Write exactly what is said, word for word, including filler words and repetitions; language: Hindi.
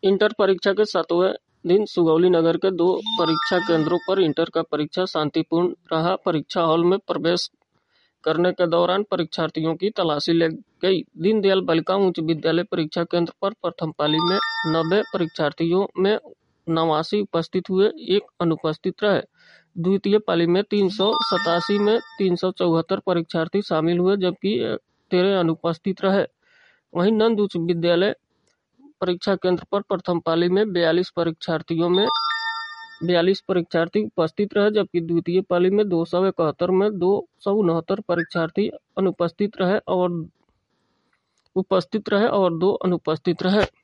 इंटर परीक्षा के सातवें दिन सुगौली नगर के दो परीक्षा केंद्रों पर इंटर का परीक्षा शांतिपूर्ण रहा। परीक्षा हॉल में प्रवेश करने के दौरान परीक्षार्थियों की तलाशी ली गई। दीनदयाल बालिका उच्च विद्यालय परीक्षा केंद्र पर प्रथम पाली में नब्बे परीक्षार्थियों में नवासी उपस्थित हुए, एक अनुपस्थित रहे। द्वितीय पाली में तीन सौ सतासी में तीन सौ चौहत्तर परीक्षार्थी शामिल हुए, जबकि तेरह अनुपस्थित रहे। वहीं नंद उच्च विद्यालय परीक्षा केंद्र पर प्रथम पाली में बयालीस परीक्षार्थियों में बयालीस परीक्षार्थी उपस्थित रहे, जबकि द्वितीय पाली में दो सौ इकहत्तर में दो सौ उनहत्तर परीक्षार्थी अनुपस्थित रहे और उपस्थित रहे और दो अनुपस्थित रहे।